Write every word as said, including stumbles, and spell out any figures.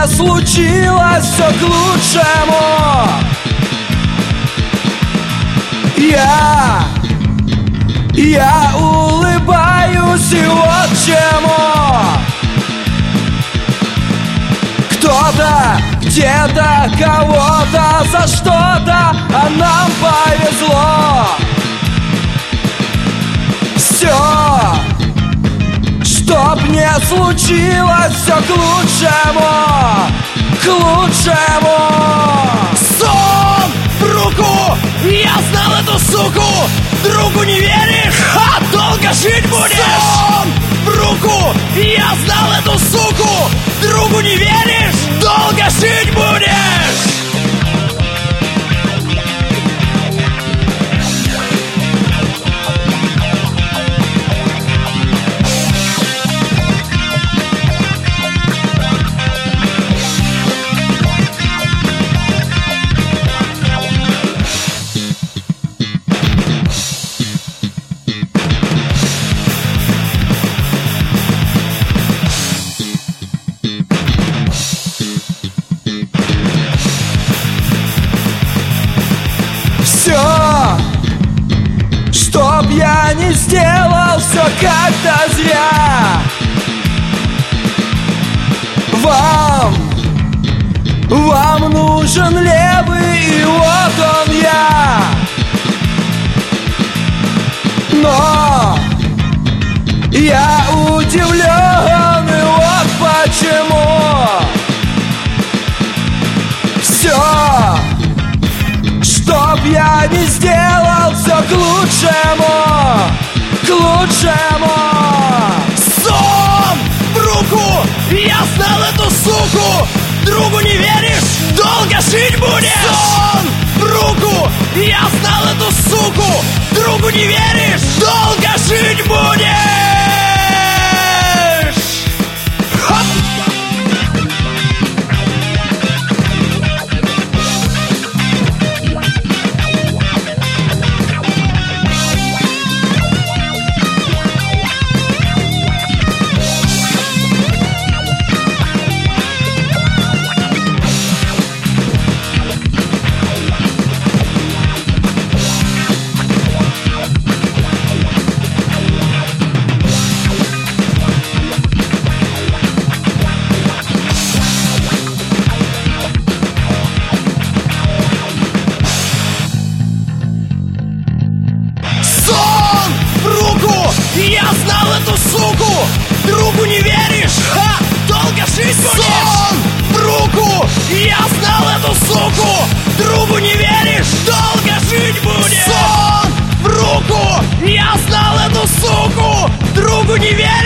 случилось, все к лучшему. Я, я улыбаюсь, и вот чему. Кто-то, где-то, кого-то, за что-то, а нам повезло. Все, чтоб не случилось, все к лучшему, к лучшему. Сон в руку, я знал эту суку. Другу не веришь, а долго жить будешь. Сон в руку, я знал эту суку. Другу не веришь, долго жить будешь. Все, чтоб я не сделал, все как-то зря. Вам, вам нужен левый, и вот он я. Но я удивлен, и вот почему. Все, чтоб я не сделал, все к лучшему, к лучшему. Сон в руку, я знал эту суку. Другу не веришь, долго жить будешь. Сон в руку, я знал эту суку. Другу не веришь, долго жить будешь. Хоп! Я знал эту суку. Другу не веришь, ха, долго жить будешь. Сон в руку, я знал эту суку. Другу не веришь, долго жить будешь. Сон в руку, я знал эту суку. Другу не веришь.